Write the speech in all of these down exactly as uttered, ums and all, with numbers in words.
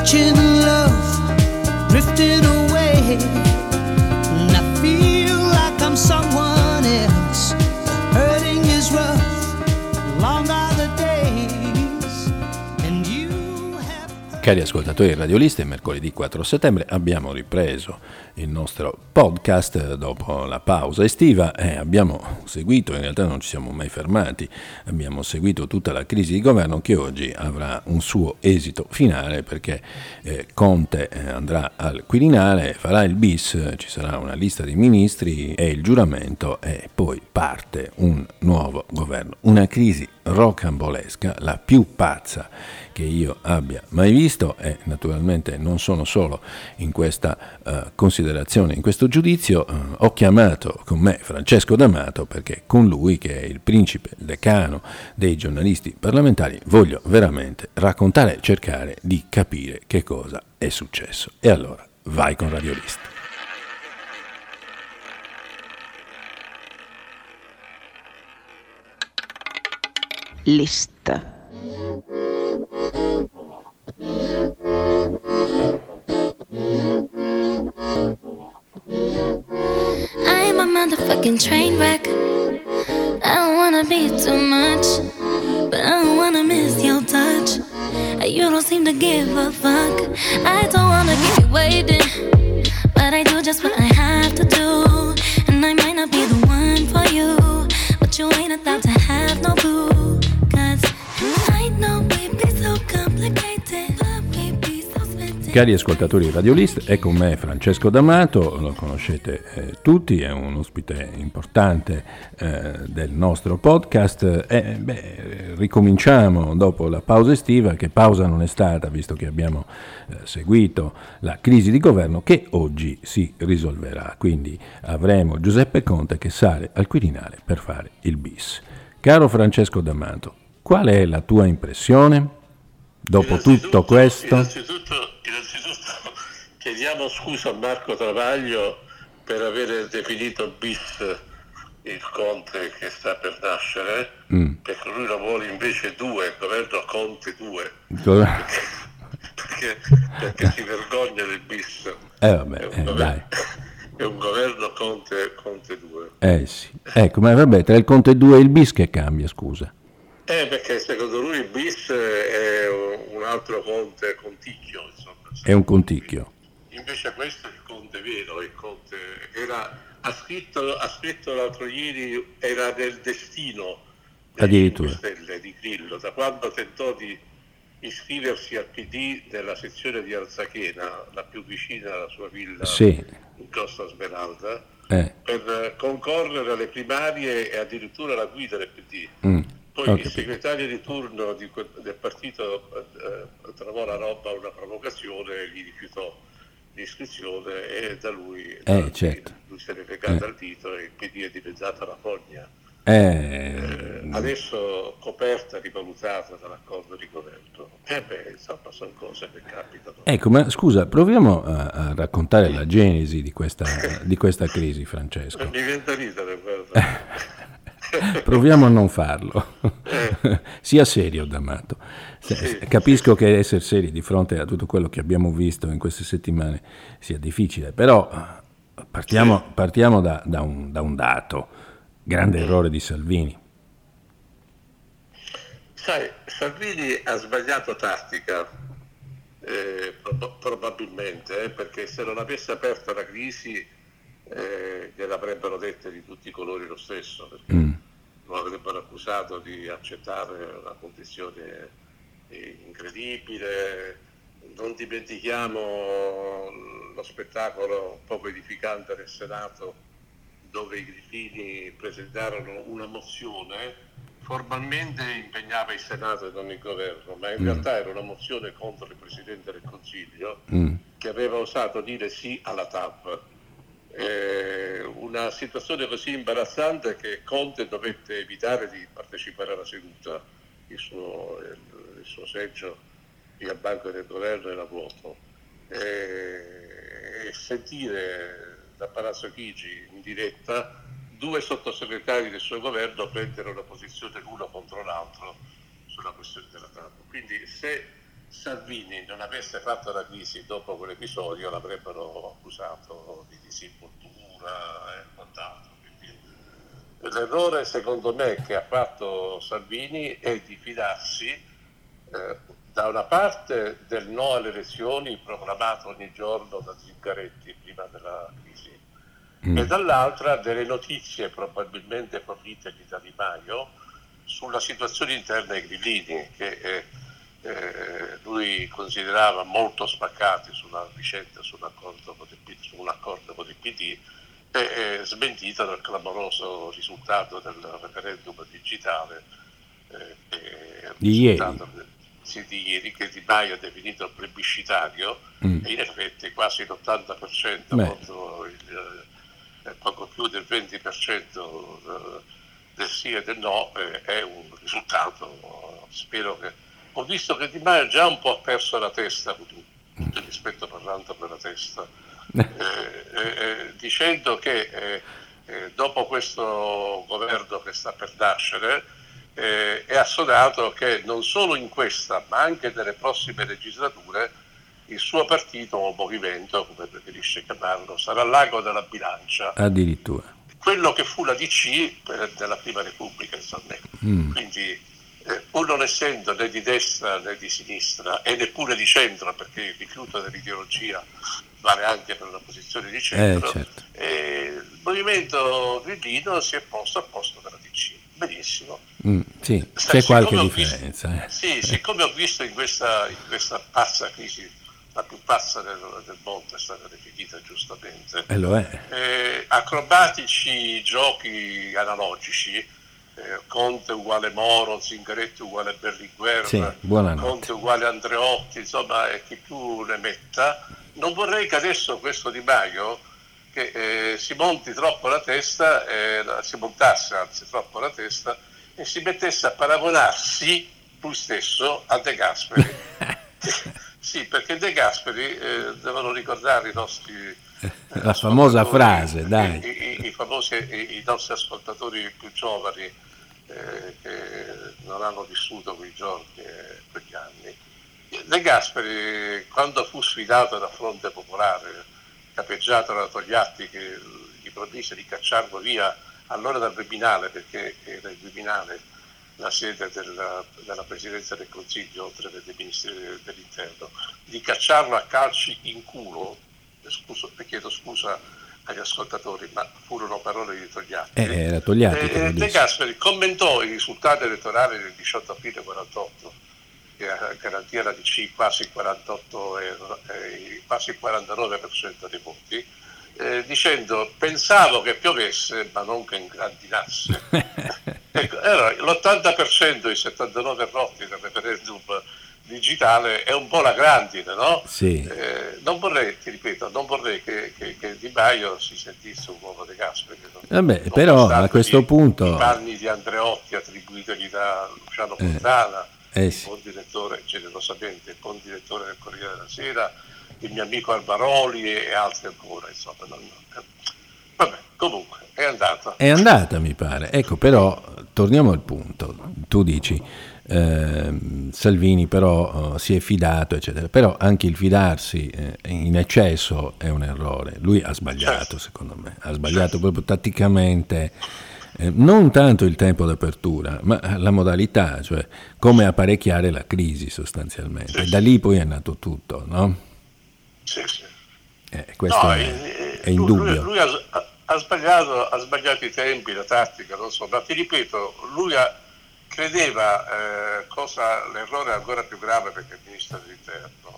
watching love drifting away, and I feel like I'm someone else. Hurting is rough, long are the days, and you have... Cari ascoltatori radiolisti, mercoledì quattro settembre abbiamo ripreso il nostro podcast dopo la pausa estiva e abbiamo seguito, in realtà non ci siamo mai fermati, abbiamo seguito tutta la crisi di governo che oggi avrà un suo esito finale, perché eh, Conte andrà al Quirinale, farà il bis, ci sarà una lista di ministri e il giuramento e poi parte un nuovo governo. Una crisi rocambolesca, la più pazza che io abbia mai visto, e naturalmente non sono solo in questa uh, considerazione, in questo giudizio. Uh, ho chiamato con me Francesco D'Amato perché con lui, che è il principe, il decano dei giornalisti parlamentari, voglio veramente raccontare e cercare di capire che cosa è successo. E allora vai con Radiolista. Lista. I'm a motherfucking train wreck. I don't wanna be too much, but I don't wanna miss your touch. You don't seem to give a fuck. I don't wanna keep you waiting, but I do just what I have to do. And I might not be the one for you, but you ain't about to have no clue. Cause I know we be so complicated, but we be so spent. Cari ascoltatori radiolist, è con me Francesco D'Amato, lo conoscete eh, tutti, è un ospite importante eh, del nostro podcast e beh, ricominciamo dopo la pausa estiva, che pausa non è stata visto che abbiamo eh, seguito la crisi di governo che oggi si risolverà, quindi avremo Giuseppe Conte che sale al Quirinale per fare il bis. Caro Francesco D'Amato, qual è la tua impressione dopo tutto questo? Innanzitutto, innanzitutto chiediamo scusa a Marco Travaglio per aver definito bis il Conte che sta per nascere, mm. perché lui lo vuole invece due, il governo Conte due, perché, perché, perché si vergogna del bis. Eh vabbè, è, un eh, governo, dai. è un governo Conte, Conte due. Eh sì, ecco, ma vabbè, tra il Conte due e il bis che cambia, scusa? Eh, perché secondo lui il bis è un altro Conte conticchio, insomma. È un conticchio. Invece questo è il Conte vero, il Conte era, ha scritto, ha scritto l'altro ieri, era nel destino delle cinque Stelle di Grillo, da quando tentò di iscriversi al P D nella sezione di Arzachena, la più vicina alla sua villa sì. in Costa Smeralda, eh. per concorrere alle primarie e addirittura alla guida del P D. Mm. Poi okay. il segretario di turno di, del partito eh, trovò la roba una provocazione e gli rifiutò l'iscrizione e da lui, eh, da certo. lui se n'è legato eh. al dito e il P D è diventata la fogna. Eh. Eh, adesso coperta, rivalutata dall'accordo di governo. E eh beh, insomma, sono cose che capitano. Ecco, ma scusa, proviamo a, a raccontare la genesi di questa, di questa crisi, Francesco. Mi viene da ridere, guarda. Proviamo a non farlo. Eh. Sia serio, D'Amato. Sì, Capisco sì. che essere seri di fronte a tutto quello che abbiamo visto in queste settimane sia difficile, però partiamo, sì. partiamo da, da, un, da un dato. Grande errore di Salvini. Sai, Salvini ha sbagliato tattica, eh, prob- probabilmente, eh, perché se non avesse aperto la crisi eh, gliel'avrebbero dette di tutti i colori lo stesso, perché mm. lo avrebbero accusato di accettare una condizione incredibile. Non dimentichiamo lo spettacolo poco edificante del Senato, dove i grillini presentarono una mozione, formalmente impegnava il Senato e non il governo, ma in mm. realtà era una mozione contro il Presidente del Consiglio mm. che aveva osato dire sì alla T A P. Eh, una situazione così imbarazzante che Conte dovette evitare di partecipare alla seduta, il suo, il, il suo seggio al banco del governo era vuoto. Eh, e sentire da Palazzo Chigi in diretta due sottosegretari del suo governo prendere una posizione l'uno contro l'altro sulla questione della T A P. Quindi se Salvini non avesse fatto la crisi dopo quell'episodio l'avrebbero accusato di disinvoltura e quant'altro. Quindi l'errore secondo me che ha fatto Salvini è di fidarsi eh, da una parte del no alle elezioni proclamato ogni giorno da Zingaretti prima della crisi mm. e dall'altra delle notizie probabilmente fornitegli da Di Maio sulla situazione interna ai grillini che eh, eh, lui considerava molto spaccati sulla vicenda sull'accordo con il P D, su un accordo con il P D e eh, smentita dal clamoroso risultato del referendum digitale eh, eh, di ieri. Sì, di ieri, che Di Maio ha definito plebiscitario mm. e in effetti quasi l'ottanta per cento contro il, eh, poco più del venti per cento eh, del sì e del no eh, è un risultato. Spero che ho visto che Di Maio già un po' ha perso la testa, tutto il rispetto parlando per la testa, eh, eh, dicendo che eh, eh, dopo questo governo che sta per nascere Eh, è assodato che non solo in questa ma anche nelle prossime legislature il suo partito o movimento, come preferisce chiamarlo, sarà l'ago della bilancia, addirittura quello che fu la D C della Prima Repubblica insomma. Mm. Quindi eh, pur non essendo né di destra né di sinistra e neppure di centro, perché il rifiuto dell'ideologia vale anche per una posizione di centro, eh, certo. eh, il movimento grillino si è posto al posto della D C. Benissimo. Mm, sì, c'è Sai, qualche differenza. Visto, eh. Sì, siccome ho visto in questa, in questa pazza crisi, la più pazza del, del mondo è stata definita giustamente, e lo è. Eh, acrobatici giochi analogici, eh, Conte uguale Moro, Zingaretti uguale Berlinguer, sì, Conte uguale Andreotti, insomma, e chi più ne metta. Non vorrei che adesso questo Di Maio che eh, si monti troppo la testa, eh, si montasse anzi troppo la testa e si mettesse a paragonarsi lui stesso a De Gasperi. Sì, perché De Gasperi, eh, devono ricordare i nostri eh, la famosa frase, dai. I, i, i, famosi, i, i nostri ascoltatori più giovani eh, che non hanno vissuto quei giorni e quegli anni. De Gasperi, quando fu sfidato da Fronte Popolare, capeggiato da Togliatti che gli promise di cacciarlo via allora dal Viminale, perché era il Viminale la sede della, della Presidenza del Consiglio oltre che dei Ministeri dell'Interno, di cacciarlo a calci in culo, scuso, chiedo scusa agli ascoltatori, ma furono parole di Togliatti. Eh, era Togliatti eh, De Gasperi commentò i risultati elettorali del diciotto aprile quarantotto, che garantia la D C quasi quarantotto e, e quasi il quarantanove per cento dei voti, eh, dicendo pensavo che piovesse ma non che ingrandinasse. Ecco, era l'ottanta per cento, i settantanove rotti del referendum digitale è un po' la grandine, no? Sì. Eh, non vorrei, ti ripeto, non vorrei che, che, che Di Maio si sentisse un uomo De Gasperi. Vabbè, però a questo i, punto i panni di Andreotti attribuitegli da Luciano Fontana, eh, eh, il sì. buon direttore, generosamente, il buon direttore del Corriere della Sera, il mio amico Albaroli e altri ancora, insomma. Non, non, vabbè, comunque, è andata. È andata, mi pare. Ecco, però, torniamo al punto. Tu dici, eh, Salvini però eh, si è fidato, eccetera. Però anche il fidarsi eh, in eccesso è un errore. Lui ha sbagliato, certo. Secondo me. Ha sbagliato certo. proprio tatticamente. Eh, non tanto il tempo d'apertura, ma la modalità, cioè come apparecchiare la crisi sostanzialmente. Sì, da lì poi è nato tutto, no? Sì, sì. Eh, questo no, è, eh, è Lui, indubbio. lui ha, ha, sbagliato, ha sbagliato i tempi, la tattica, non so, ma ti ripeto, lui ha, credeva, eh, cosa l'errore ancora più grave perché è il ministro dell'Interno,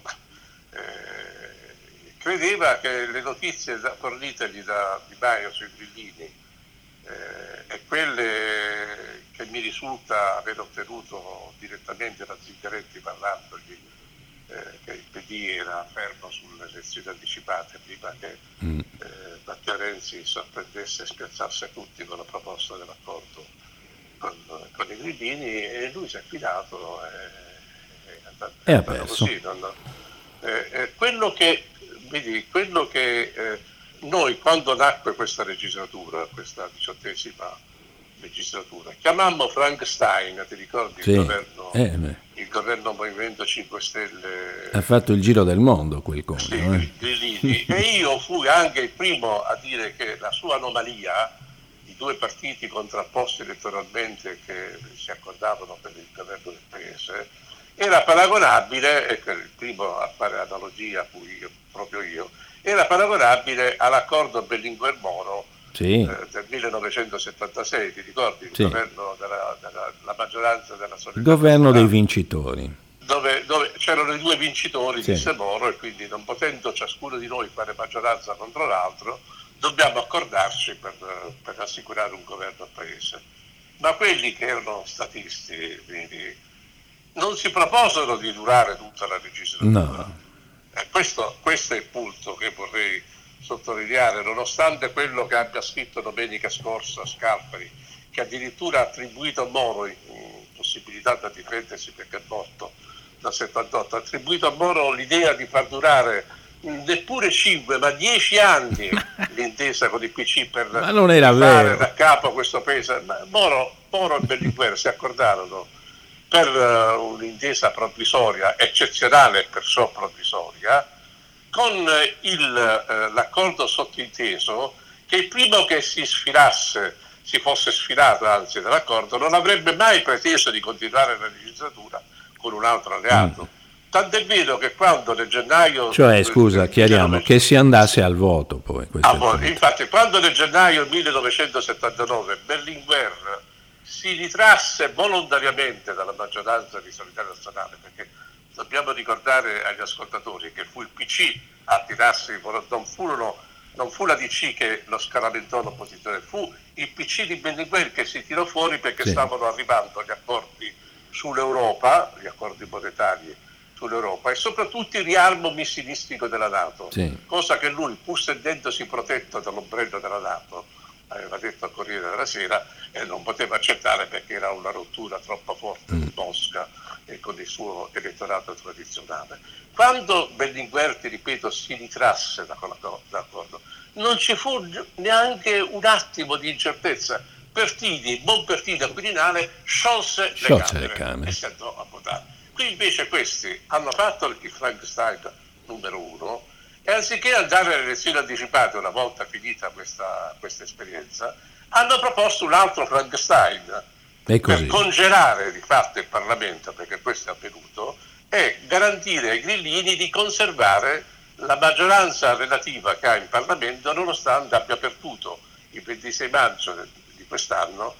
eh, credeva che le notizie da, fornitegli da Di Maio sui grillini eh, e quelle che mi risulta aver ottenuto direttamente da Zingaretti parlandogli eh, che il P D era fermo sulle elezioni anticipate prima che mm. eh, Matteo Renzi sorprendesse e spiazzasse tutti con la proposta dell'accordo con, con i grillini, e lui si è fidato e, e è andato, è andato così. Non, eh, eh, quello che, vedi, quello che eh, noi quando nacque questa legislatura, questa diciottesima legislatura. Chiamammo Frank Stein, ti ricordi, sì. il governo, eh, il governo Movimento cinque Stelle? Ha fatto il giro del mondo quel conto. Sì, eh. Grillini. E io fui anche il primo a dire che la sua anomalia, di due partiti contrapposti elettoralmente che si accordavano per il governo del paese, era paragonabile, ecco, il primo a fare analogia fui io, proprio io, era paragonabile all'accordo Berlinguer-Moro sì. eh, del millenovecentosettantasei, ti ricordi? Il sì. governo della, della la maggioranza della solidarietà. Il governo dei vincitori. Dove, dove c'erano i due vincitori, sì. disse Moro, e quindi non potendo ciascuno di noi fare maggioranza contro l'altro, dobbiamo accordarci per, per assicurare un governo al paese. Ma quelli che erano statisti quindi, non si proposero di durare tutta la legislatura. No. Eh, questo, questo è il punto che vorrei sottolineare, nonostante quello che abbia scritto domenica scorsa Scalfari, che addirittura ha attribuito a Moro in, in possibilità da difendersi perché è morto dal settantotto, ha attribuito a Moro l'idea di far durare neppure cinque ma dieci anni l'intesa con il P C per ma non era fare vero. da capo questo paese. Ma Moro, Moro e Berlinguer si accordarono per uh, un'intesa provvisoria, eccezionale e perciò provvisoria, con il, uh, l'accordo sottinteso che il primo che si sfilasse, si fosse sfilato anzi dall'accordo, non avrebbe mai preteso di continuare la legislatura con un altro alleato. Mm. Tant'è vero che quando nel gennaio... Cioè, scusa, chiariamo, che si andasse al voto poi. Ah, poi infatti, quando nel gennaio millenovecentosettantanove Berlinguer si ritrasse volontariamente dalla maggioranza di Solidarietà Nazionale, perché dobbiamo ricordare agli ascoltatori che fu il P C a tirarsi, non furono, non fu la D C che lo scaramentò l'opposizione, fu il P C di Berlinguer che si tirò fuori perché sì. stavano arrivando gli accordi sull'Europa, gli accordi monetari sull'Europa e soprattutto il riarmo missilistico della NATO, sì. cosa che lui, pur sentendosi protetto dall'ombrello della NATO, aveva detto al Corriere della Sera e non poteva accettare perché era una rottura troppo forte mm. di Mosca e con il suo elettorato tradizionale. Quando Berlinguer, ti ripeto, si ritrasse da quell'accordo, non ci fu neanche un attimo di incertezza. Pertini, buon Pertini al Quirinale, sciolse, sciolse le, camere, le camere e si andò a votare. Qui invece questi hanno fatto il Frankenstein numero uno e anziché andare alle elezioni anticipate una volta finita questa, questa esperienza, hanno proposto un altro Frankenstein per congelare di fatto il Parlamento, perché questo è avvenuto, e garantire ai grillini di conservare la maggioranza relativa che ha in Parlamento, nonostante abbia perduto il ventisei maggio di quest'anno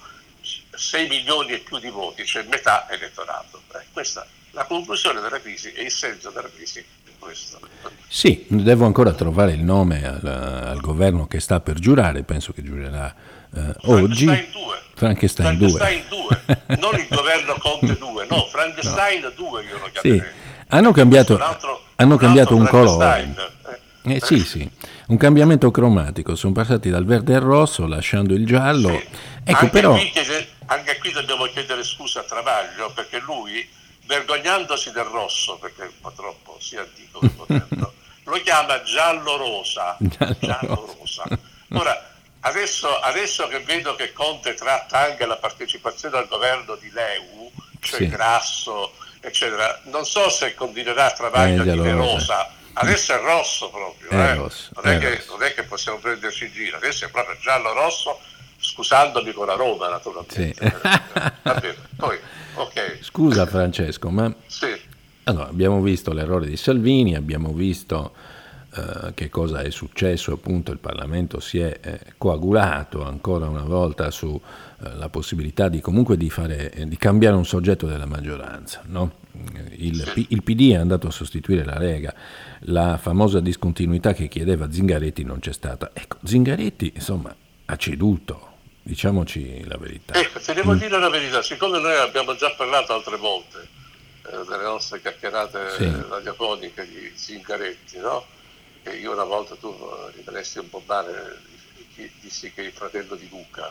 sei milioni e più di voti, cioè metà elettorato. Eh, questa è la conclusione della crisi e il senso della crisi è questo. Sì, devo ancora trovare il nome al, al governo che sta per giurare, penso che giurerà eh, oggi. Frankenstein due. Frankenstein due, non il governo Conte due, no, Frankenstein due io lo chiamerei. Sì. Hanno cambiato, un altro, hanno un, cambiato un colore. Eh, eh, sì, sì, un cambiamento cromatico, sono passati dal verde al rosso lasciando il giallo. Sì. Ecco, anche, però... qui chiede, anche qui dobbiamo chiedere scusa a Travaglio perché lui, vergognandosi del rosso, perché è un po' troppo sia antico che moderno, lo chiama giallo-rosa. Giallo-rosa. Ora, adesso, adesso che vedo che Conte tratta anche la partecipazione al governo di L E U, cioè sì. Grasso, eccetera, non so se continuerà Travaglio a dire rosa. Adesso è rosso proprio, è eh? rosso, non, è è che, rosso. non è che possiamo prenderci in giro, adesso è proprio giallo-rosso, scusandomi con la Roma naturalmente. Sì. Va bene, poi, ok. Scusa Francesco, ma sì. allora, abbiamo visto l'errore di Salvini, abbiamo visto uh, che cosa è successo, appunto il Parlamento si è eh, coagulato ancora una volta su uh, la possibilità di comunque di, fare, eh, di cambiare un soggetto della maggioranza, no? Il, sì. il P D è andato a sostituire la Lega, la famosa discontinuità che chiedeva Zingaretti non c'è stata. Ecco, Zingaretti insomma ha ceduto, diciamoci la verità. Ecco, ti devo mm. dire la verità, siccome noi abbiamo già parlato altre volte eh, delle nostre chiacchierate sì. radiofoniche di Zingaretti, no? E io una volta tu ripresti un po' male, dissi che è il fratello di Luca.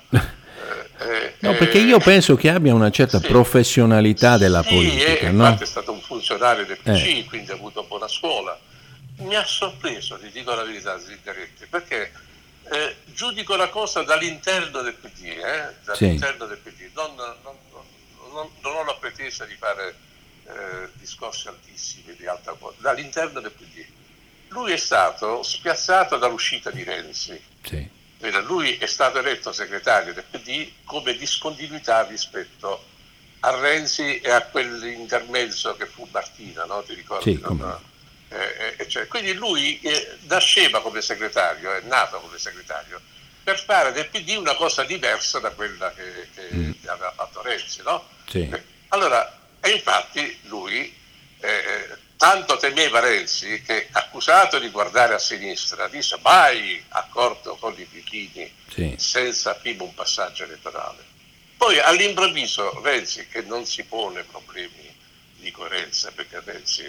Eh, no, eh, perché io penso che abbia una certa sì, sì, professionalità della politica. Sì, no? infatti è stato un funzionario del P C, eh. quindi ha avuto buona scuola. Mi ha sorpreso, ti dico la verità, Zingaretti, perché eh, giudico la cosa dall'interno del P D, eh? dall'interno sì. del P D, non, non, non, non ho la pretesa di fare eh, discorsi altissimi di alta qualità, dall'interno del P D. Lui è stato spiazzato dall'uscita di Renzi. Sì. Lui è stato eletto segretario del P D come discontinuità rispetto a Renzi e a quell'intermezzo che fu Martina, no? Ti ricordi? Sì, come... eh, eh, cioè, quindi lui eh, nasceva come segretario, è nato come segretario, per fare del P D una cosa diversa da quella che, che mm. aveva fatto Renzi, no? Sì. Allora, e infatti lui eh, tanto temeva Renzi che, accusato di guardare a sinistra, disse mai accordo con i bichini sì. senza prima un passaggio elettorale. Poi all'improvviso Renzi, che non si pone problemi di coerenza, perché Renzi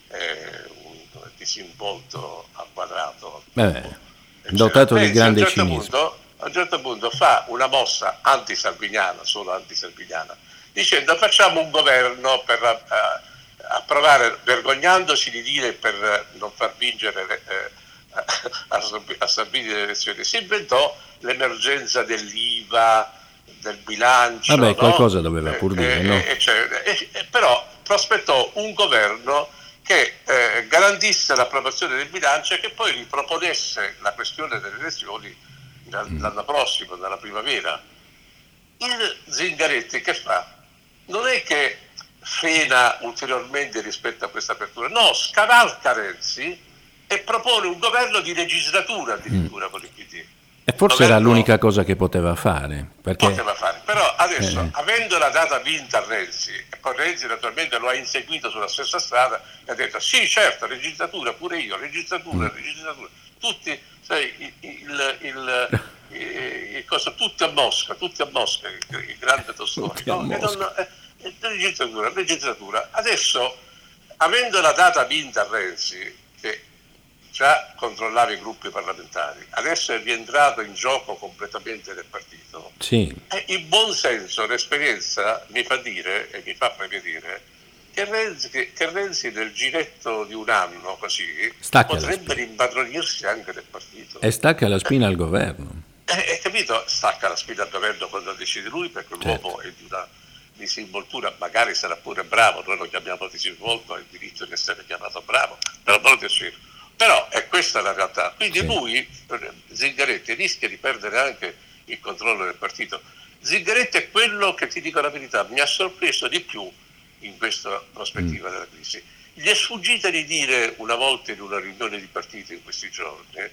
è un disinvolto al quadrato, Beh, dotato di grande certo cinismo. Punto, a un certo punto fa una mossa anti-salviniana, solo anti-salviniana, dicendo facciamo un governo per uh, approvare, vergognandosi di dire per non far vincere eh, a, a Salvini le elezioni, si inventò l'emergenza dell'I V A, del bilancio. Vabbè, no? qualcosa doveva pur dire, eh, no? Eh, cioè, eh, eh, però prospettò un governo che eh, garantisse l'approvazione del bilancio e che poi riproponesse la questione delle elezioni l'anno prossimo, nella primavera. Il Zingaretti che fa? Non è che frena ulteriormente rispetto a questa apertura, no, scavalca Renzi e propone un governo di legislatura addirittura mm. con il P D. E forse governo, era l'unica cosa che poteva fare. Perché... Poteva fare, però adesso, eh. avendo la data vinta Renzi, e poi Renzi naturalmente lo ha inseguito sulla stessa strada e ha detto sì, certo, legislatura, pure io, legislatura, mm. legislatura, tutti, sai, il, il, il, il, il cosa, tutti a Mosca, tutti a Mosca, il, il grande Tostoni, no? E non, eh, legislatura, legislatura. Adesso, avendo la data vinta Renzi, che già controllava i gruppi parlamentari, adesso è rientrato in gioco completamente del partito. Sì. E il buon senso, l'esperienza mi fa dire e mi fa prevedere che Renzi, che, che Renzi nel giretto di un anno così stacca potrebbe rimpadronirsi anche del partito. E stacca la spina eh, al governo. Hai capito? Stacca la spina al governo quando decide lui, perché certo. l'uomo è di una disinvoltura, magari sarà pure bravo, noi lo chiamiamo disinvolto, ha il diritto di essere chiamato bravo, però non decide. Però è questa la realtà, quindi sì. lui, Zingaretti, rischia di perdere anche il controllo del partito. Zingaretti è quello che, ti dico la verità, mi ha sorpreso di più in questa prospettiva mm. della crisi. Gli è sfuggita di dire una volta in una riunione di partito in questi giorni, eh,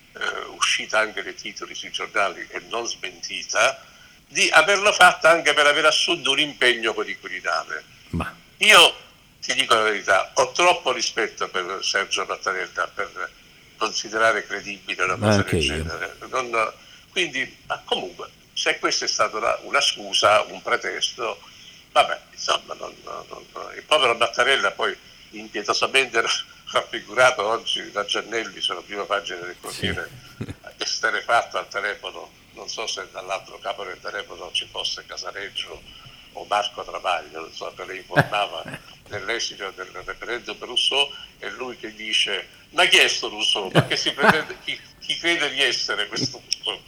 uscita anche dai titoli sui giornali e non smentita, di averlo fatta anche per aver assunto un impegno con il Quirinale. Ma... Io ti dico la verità, ho troppo rispetto per Sergio Mattarella per considerare credibile una cosa del genere. Non, quindi, ma comunque, se questa è stata una, una scusa, un pretesto, vabbè, insomma, non, non, non, il povero Mattarella poi impietosamente raffigurato oggi da Giannelli sulla prima pagina del Corriere, sì. esterefatto al telefono, non so se dall'altro capo del telefono ci fosse Casareggio o Marco Travaglio, non so, che le informava dell'esito del referendum per Rousseau, e lui che dice ma chi è sto Rousseau? Ma che si pretende, chi, chi crede di essere questo Rousseau?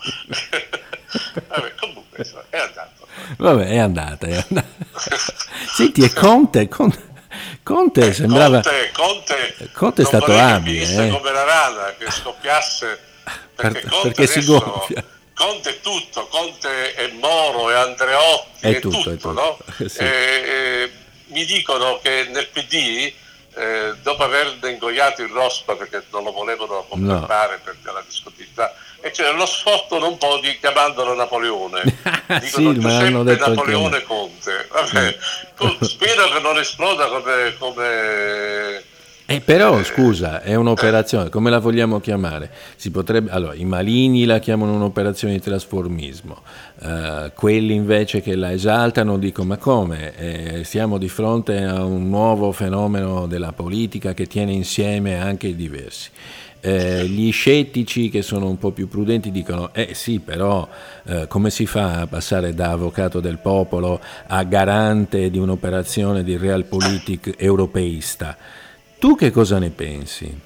Vabbè, comunque è andato. Vabbè, è andata, è andata. Senti, e Conte, Conte, Conte eh, sembrava... Conte, Conte, Conte è stato abile. Che eh. come la rana, che scoppiasse, perché, per, Conte perché si adesso, gonfia. Conte è tutto, Conte è Moro, è Andreotti, è, è tutto, tutto, è tutto. No? Sì. E, e, mi dicono che nel P D, eh, dopo aver ingoiato il Rospa perché non lo volevano confermare no. per la discontinuità, e c'era lo sfottano un po' di chiamandolo Napoleone. Dicono sì, ma hanno detto Napoleone anche... Conte. Vabbè, spero che non esploda come... come Eh, però scusa, è un'operazione, come la vogliamo chiamare? Si potrebbe, allora, i maligni la chiamano un'operazione di trasformismo, uh, quelli invece che la esaltano dicono ma come? Eh, siamo di fronte a un nuovo fenomeno della politica che tiene insieme anche i diversi. Eh, gli scettici che sono un po' più prudenti dicono eh sì, però eh, come si fa a passare da avvocato del popolo a garante di un'operazione di realpolitik europeista? Tu che cosa ne pensi? Eh,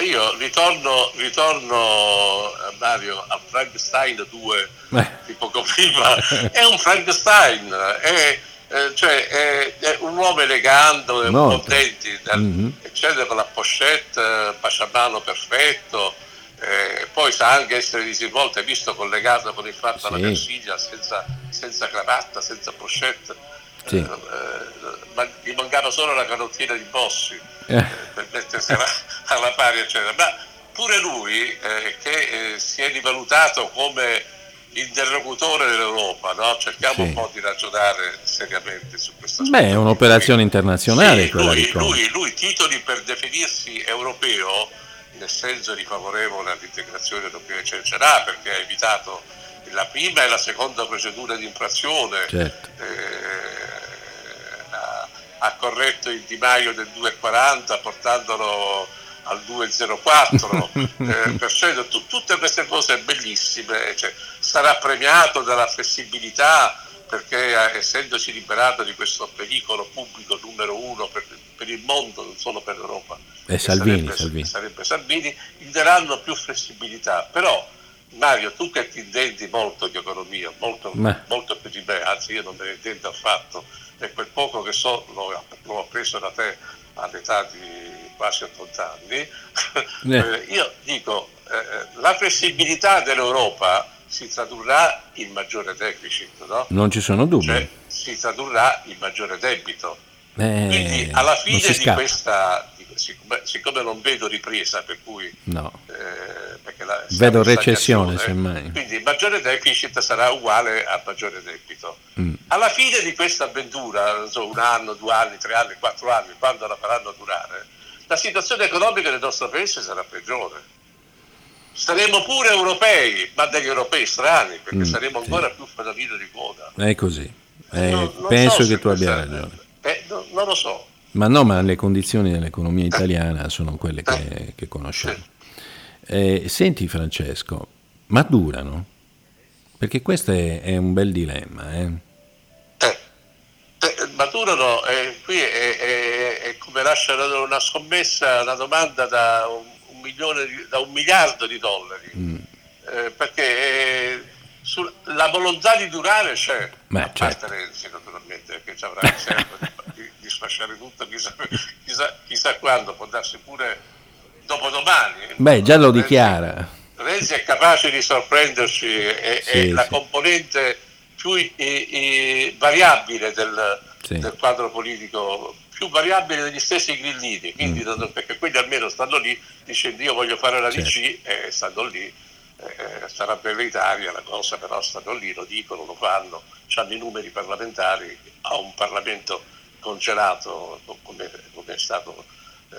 io ritorno, ritorno Mario a Frankenstein due eh. di poco prima. È un Frankenstein, è, eh, cioè, è, è un uomo elegante, un po' denti, mm-hmm. eccetera, con la pochette, baciamano perfetto, eh, poi sa anche essere disinvolto, hai visto, collegato con il fatto sì. alla Versiglia, senza, senza cravatta, senza pochette. Sì. Eh, ma gli mancava solo la canottiera di Bossi eh. per mettersi alla, alla pari, eccetera. Ma pure lui eh, che eh, si è rivalutato come interlocutore dell'Europa, no? Cerchiamo sì. un po' di ragionare seriamente su questo aspetto. Beh, è un'operazione internazionale sì, quella lui, di lui, lui titoli per definirsi europeo, nel senso di favorevole all'integrazione europea, ce l'ha, perché ha evitato la prima e la seconda procedura di infrazione, certo. eh, ha, ha corretto il Di Maio del due virgola quaranta portandolo al due virgola zero quattro, eh, perciò t- tutte queste cose bellissime, cioè, sarà premiato dalla flessibilità perché eh, essendosi liberato di questo pericolo pubblico numero uno per, per il mondo, non solo per l'Europa, e Salvini, sarebbe, Salvini. sarebbe Salvini, gli daranno più flessibilità. Però Mario, tu che ti intendi molto di economia, molto, molto più di me, anzi io non me ne intendo affatto, e quel poco che so l'ho, l'ho appreso da te all'età di quasi ottanta anni, eh. io dico, eh, la flessibilità dell'Europa si tradurrà in maggiore deficit, no? Non ci sono dubbi. Cioè, si tradurrà in maggiore debito. Eh, Quindi alla fine di questa, di, siccome, siccome non vedo ripresa, per cui no. eh, perché la, vedo recessione, semmai. Quindi il maggiore deficit sarà uguale a maggiore debito. Mm. Alla fine di questa avventura, non so, un anno, due anni, tre anni, quattro anni, quando la faranno durare, la situazione economica del nostro paese sarà peggiore. Saremo pure europei, ma degli europei strani, perché mm, saremo ancora sì. più fanalino di coda. È così. Eh, non, non penso so che tu abbia ragione. Eh, no, non lo so. Ma no, ma le condizioni dell'economia italiana sono quelle che, che conosciamo. Eh, senti Francesco, ma durano? Perché questo è, è un bel dilemma. Eh? Eh, eh, ma durano, eh, qui è, è, è come lasciare una scommessa, una domanda da un, un milione, di, da un miliardo di dollari. Mm. Eh, perché eh, sul, la volontà di durare c'è, ma a parte certo. Renzi naturalmente, che ci avrà il tempo di, di, di sfasciare tutto, chissà, chissà, chissà quando, può darsi pure dopodomani. Beh, già lo Renzi, dichiara. Renzi è capace di sorprenderci, è, sì, è la sì. componente più i, i, variabile del, sì. del quadro politico, più variabile degli stessi grillini, quindi mm. non, perché quelli almeno stanno lì dicendo io voglio fare la D C, certo. e stanno lì. Eh, sarà velleitaria la cosa, però stanno lì, lo dicono, lo fanno, hanno i numeri parlamentari, ha un Parlamento congelato come, come è stato eh,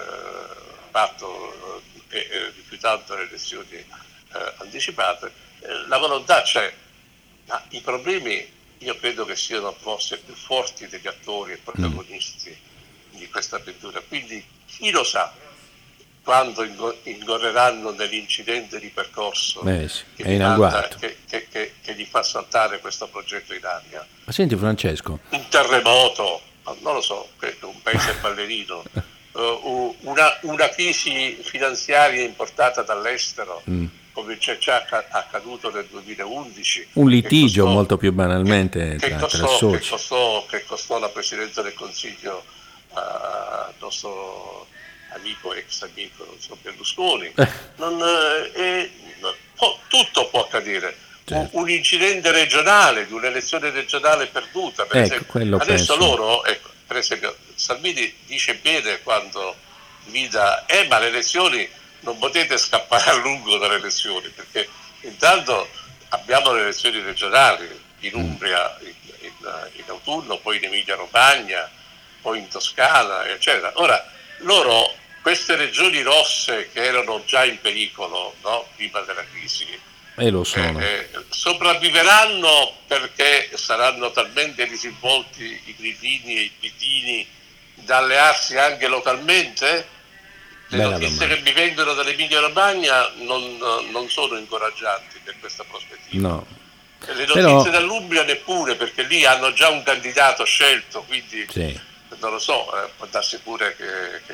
fatto e eh, eh, rifiutando le elezioni eh, anticipate. Eh, la volontà c'è, ma i problemi io credo che siano forse più forti degli attori e protagonisti mm. di questa avventura, quindi chi lo sa quando ingorreranno nell'incidente di percorso Beh, sì, che, è manda, che, che, che, che gli fa saltare questo progetto in aria. Ma senti Francesco, un terremoto, non lo so, un paese ballerino, uh, una, una crisi finanziaria importata dall'estero, mm. come c'è già accaduto nel duemilaundici. Un litigio costò, molto più banalmente che, tra, che, costò, tra soci. Che costò, che costò la Presidenza del Consiglio al uh, nostro amico, ex amico, non so, Berlusconi. Eh. Non, eh, può, tutto può accadere. Certo. Un, un incidente regionale, di un'elezione regionale perduta, per ecco, esempio. Adesso penso. loro, ecco, per esempio, Salvini dice bene quando guida, eh ma le elezioni non potete scappare a lungo dalle elezioni, perché intanto abbiamo le elezioni regionali in Umbria in, in, in autunno, poi in Emilia Romagna, poi in Toscana, eccetera. Ora loro, queste regioni rosse che erano già in pericolo, no, prima della crisi, e lo sono. Eh, eh, sopravviveranno perché saranno talmente disinvolti i grillini e i pitini da allearsi anche localmente? Le Bella notizie domanda. Che mi vengono dall'Emilia Romagna non, non sono incoraggianti per questa prospettiva. No. Le notizie Però... dall'Umbria neppure, perché lì hanno già un candidato scelto, quindi sì. non lo so, eh, può darsi pure che, che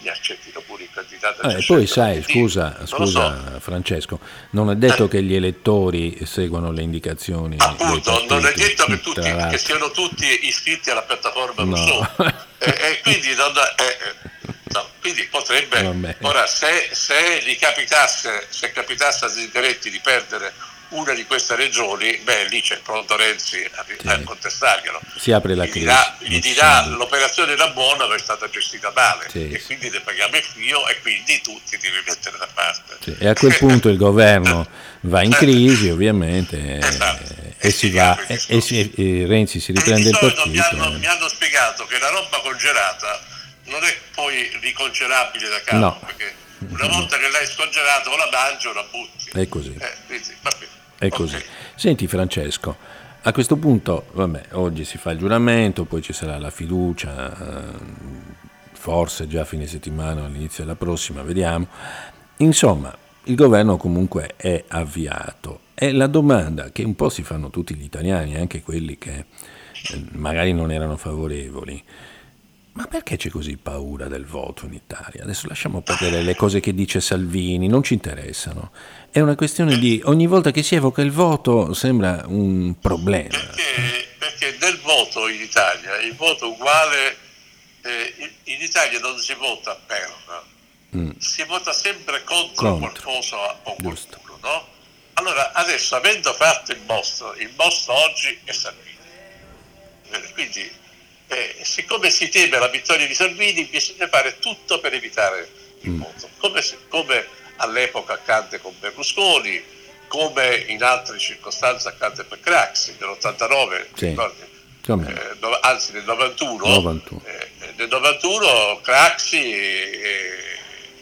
mi accettino pure i candidati. E eh, poi sai, scusa, scusa so. Francesco, non è detto eh. che gli elettori seguano le indicazioni. Appunto, non è detto che, tutti, che siano tutti iscritti alla piattaforma no. Rousseau. e, e quindi, non, eh, no, quindi potrebbe, Vabbè. ora se, se gli capitasse, se capitasse a Zingaretti di perdere una di queste regioni, beh, lì c'è pronto Renzi a, sì. a contestarglielo. Si apre la gli crisi. Dirà, gli dirà l'operazione era buona ma è stata gestita male sì, e sì. quindi ne paghiamo il fio e quindi tu ti devi mettere da parte. Sì. E a quel punto il governo va in crisi ovviamente esatto. e, e si va e, e, si, e Renzi si riprende il partito. Mi hanno, mi hanno spiegato che la roba congelata non è poi ricongelabile da capo, no. perché una volta che l'hai scongelato o la mangi o la butti. È così. Eh, quindi, vabbè. È così. Okay. Senti Francesco, a questo punto, vabbè, oggi si fa il giuramento, poi ci sarà la fiducia, eh, forse già a fine settimana o all'inizio della prossima, vediamo. Insomma, il governo comunque è avviato. E la domanda che un po' si fanno tutti gli italiani, anche quelli che eh, magari non erano favorevoli, ma perché c'è così paura del voto in Italia? Adesso lasciamo perdere le cose che dice Salvini, non ci interessano. È una questione di ogni volta che si evoca il voto sembra un problema. Perché, perché nel voto in Italia, il voto uguale, eh, in Italia non si vota per, mm. si vota sempre contro, contro. qualcosa o Giusto. qualcuno, no? Allora adesso avendo fatto il mostro, il mostro oggi è Salvini. Quindi Eh, siccome si teme la vittoria di Salvini bisogna fare tutto per evitare il mm. voto, come, come all'epoca accadde con Berlusconi, come in altre circostanze accadde per Craxi nell'ottantanove, sì. ricordi? Eh, no, anzi nel novantuno, novantuno. Eh, nel novantuno Craxi eh,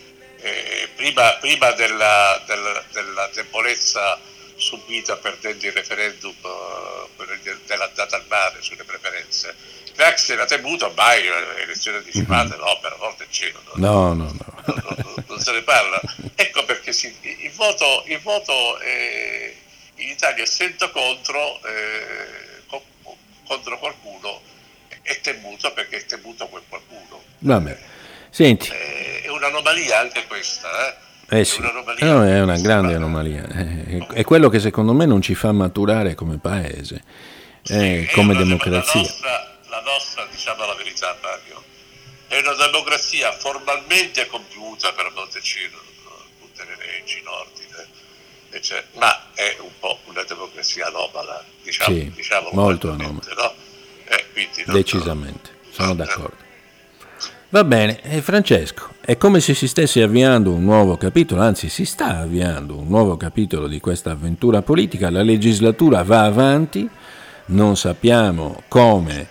eh, prima, prima della, della, della debolezza subita perdendo il referendum uh, dell'andata al mare sulle preferenze, Craxi era temuto, mai elezioni anticipate, mm-hmm. no, per forte cielo, no, no, no. Non, non, non se ne parla. Ecco perché si, il voto, il voto eh, in Italia essendo contro, eh, co, contro qualcuno è temuto perché è temuto quel qualcuno. Vabbè. Senti. Eh, è un'anomalia anche questa, eh? Eh sì, è una, è una grande anomalia, è, è quello che secondo me non ci fa maturare come paese, eh, sì, come democrazia. La nostra, la nostra, diciamo la verità Mario, è una democrazia formalmente compiuta per Montecino, tutte le leggi in ordine, cioè, ma è un po' una democrazia anomala, diciamo, sì, diciamo molto anomala, no? eh, quindi non, decisamente, sono d'accordo. Va bene, e Francesco, è come se si stesse avviando un nuovo capitolo, anzi si sta avviando un nuovo capitolo di questa avventura politica, la legislatura va avanti, non sappiamo come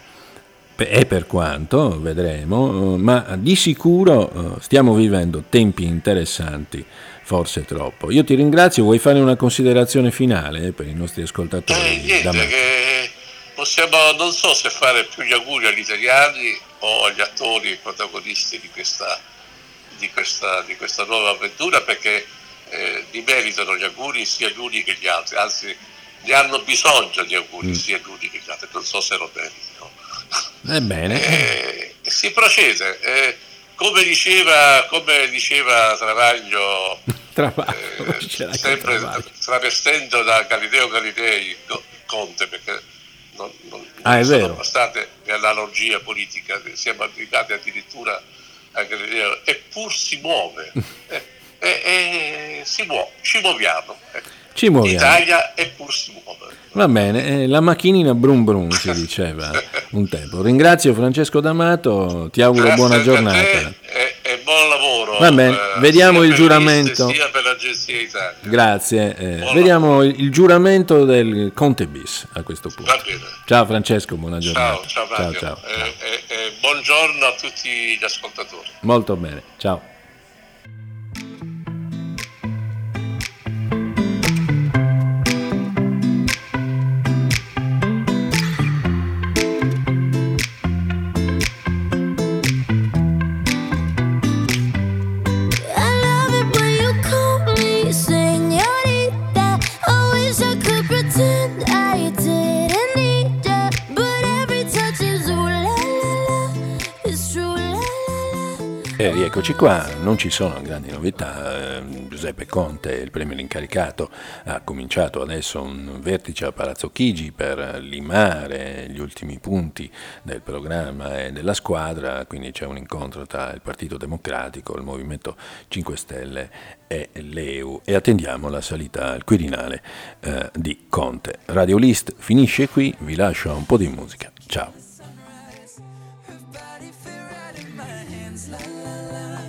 e per quanto, vedremo, ma di sicuro stiamo vivendo tempi interessanti, forse troppo. Io ti ringrazio, vuoi fare una considerazione finale per i nostri ascoltatori? Eh, niente, che possiamo, non so se fare più gli auguri agli italiani o agli attori protagonisti di questa, di questa, di questa nuova avventura, perché eh, li meritano gli auguri sia gli uni che gli altri, anzi ne hanno bisogno di auguri mm. sia gli uni che gli altri, non so se lo meritano. Ebbene. Eh, si procede, eh, come diceva, come diceva Travaglio, Travaglio eh, sempre Travaglio. Travestendo da Galileo Galilei, no, Conte, perché non, non, ah, non è sono vero. bastate le analogie politica, siamo arrivati addirittura a Galileo, eppur si muove, eh, eh, eh, si muove, ci muoviamo. Eh. Ci muoviamo. L'Italia eppur si muove. Va bene, eh, la macchinina brum brum si diceva un tempo. Ringrazio Francesco D'Amato, ti auguro Grazie buona giornata. E, e buon lavoro. Va bene, eh, vediamo il giuramento. Liste, sia per l'Agenzia Italia. Grazie, eh, vediamo il, il giuramento del Conte bis a questo punto. Va bene. Ciao Francesco, buona giornata. Ciao, ciao Mario. Ciao, ciao. Eh, eh, eh, buongiorno a tutti gli ascoltatori. Molto bene, ciao. E rieccoci qua, non ci sono grandi novità. Giuseppe Conte, il premier incaricato, ha cominciato adesso un vertice a Palazzo Chigi per limare gli ultimi punti del programma e della squadra, quindi c'è un incontro tra il Partito Democratico, il Movimento cinque Stelle e l'E U e attendiamo la salita al Quirinale eh, di Conte. Radio List finisce qui, vi lascio un po' di musica. Ciao. La, la, la.